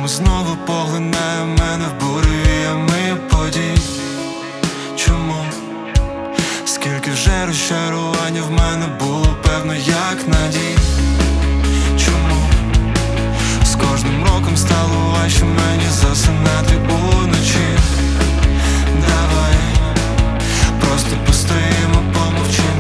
Чому знову поглинає мене в буревіями подій? Чому? Скільки вже розчарування в мене було, певно, як надій. Чому? З кожним роком стало важче мені засинати уночі. Давай, просто постоїмо, помовчим.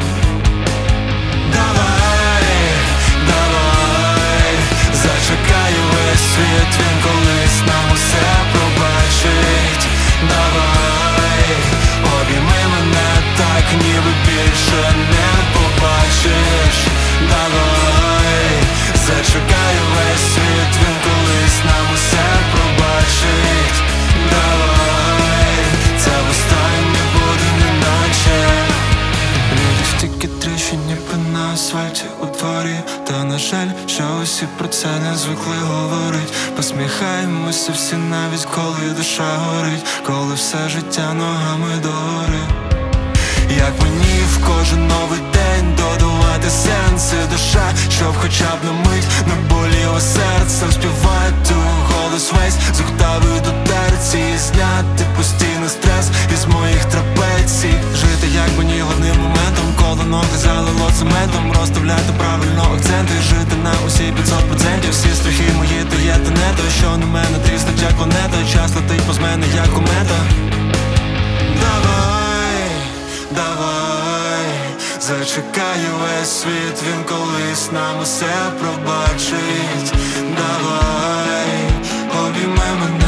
Давай, давай, зачекаю весь світ, він колись нам усе пробачить. Давай, обійми мене так, ніби більше не побачиш. Давай, зачекаю весь світ, він колись нам усе пробачить. Давай, це востаннє буде неначе. Люди стільки тріщин, ніби на асфальті у дворі. Та на жаль, що усі про це не звикли говорить. Посміхаємося всі, навіть коли душа горить, коли все життя ногами догори. Як мені в кожен новий день додавати сенси, душа, щоб хоча б на мить не боліло серце. Співати голос весь з октави до терції, зняти постійний стрес із моїх трапецій. Жити як мені головним моментом, коли ноги залило цементом. Розставляти правильно акценти, жити на усі 500%. Всі страхи мої то є, то не то, що на мене тріснуть як планета. Час летить повз мене як комета. Давай, давай, зачекаю весь світ, він колись нам усе пробачить. Давай, обійми мене